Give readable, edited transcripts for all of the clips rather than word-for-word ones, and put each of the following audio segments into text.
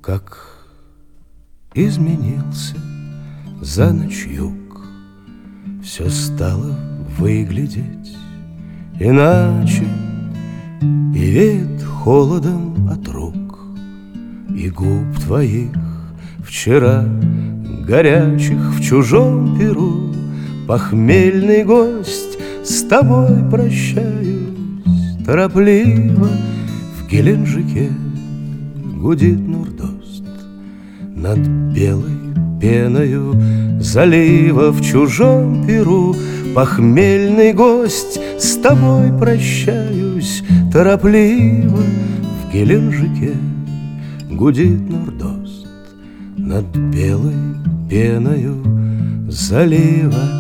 Как изменился за ночь юг, все стало выглядеть иначе, и веет холодом от рук и губ твоих, вчера горячих в чужом перу. Похмельный гость, с тобой прощаюсь торопливо. В Геленджике гудит Нордост над белой пеною залива. В чужом перу похмельный гость, с тобой прощаюсь торопливо. В Геленджике гудит Нордост над белой пеною залива.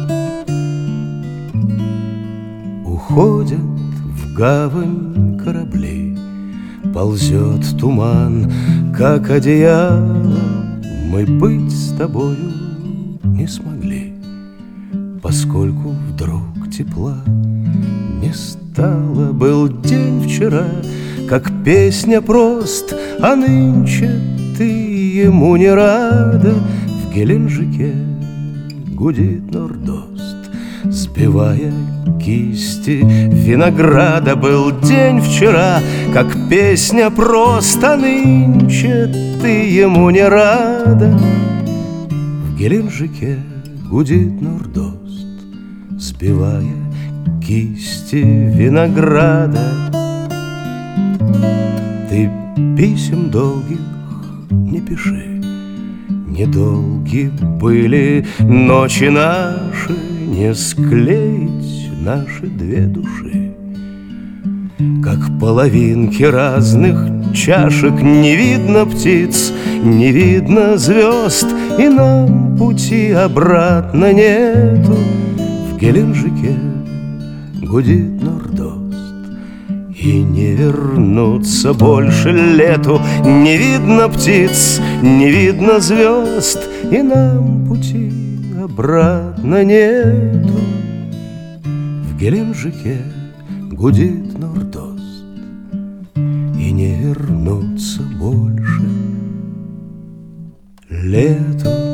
Уходят в гавань корабли, ползет туман, как одеяло. Мы быть с тобою не смогли, поскольку вдруг тепла не стало. Был день вчера, как песня прост, а нынче ты ему не рада. В Геленджике гудит Нордост, сбивая кисти винограда. Был день вчера, как песня прост, а нынче ты ему не рада. В Геленджике гудит Нордост, сбивая кисти винограда. Ты писем долгих не пиши, недолги были ночи наши, не склеить наши две души. Как половинки разных чашек, не видно птиц, не видно звезд, и нам пути обратно нету. В Геленджике гудит Нордост, и не вернуться больше лету. Не видно птиц, не видно звезд, и нам пути обратно нету. В Геленджике гудит Нордост, и не вернуться больше лету.